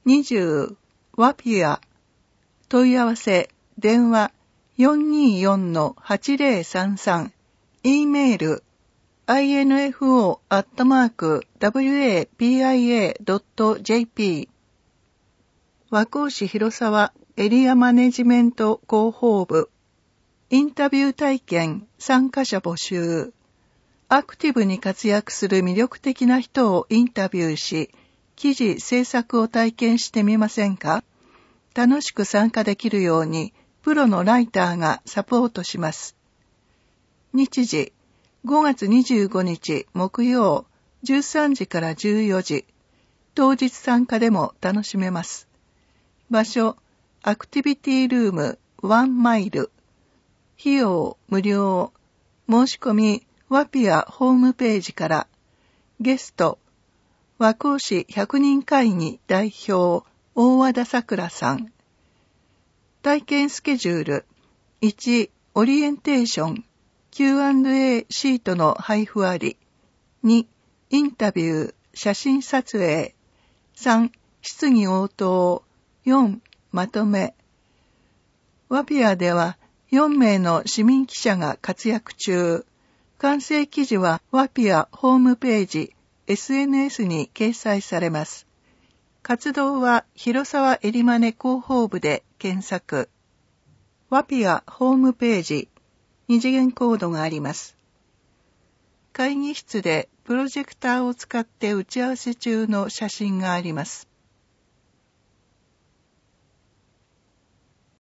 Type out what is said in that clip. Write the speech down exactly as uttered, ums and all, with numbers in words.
にじゅうワピア問い合わせ電話 よんにーよんのはちぜろさんさん E メール アイエヌエフオー アットマーク ダブリューエーピーアイエー ドット ジェーピー 和光市広沢エリアマネジメント広報部インタビュー体験参加者募集。アクティブに活躍する魅力的な人をインタビューし、記事制作を体験してみませんか？楽しく参加できるように、プロのライターがサポートします。日時、ごがつにじゅうごにち木曜、じゅうさんじからじゅうよじ。当日参加でも楽しめます。場所、アクティビティルームワンマイル。費用無料。申し込みワピアホームページから。ゲスト和光市ひゃくにん会議代表大和田さくらさん。体験スケジュールいちオリエンテーション キューアンドエー シートの配布あり。にインタビュー写真撮影。さん質疑応答。よんまとめ。ワピアではよんめいの市民記者が活躍中。完成記事はワピアホームページ、エスエヌエス に掲載されます。活動は広沢エリマネ広報部で検索。ワピアホームページ、二次元コードがあります。会議室でプロジェクターを使って打ち合わせ中の写真があります。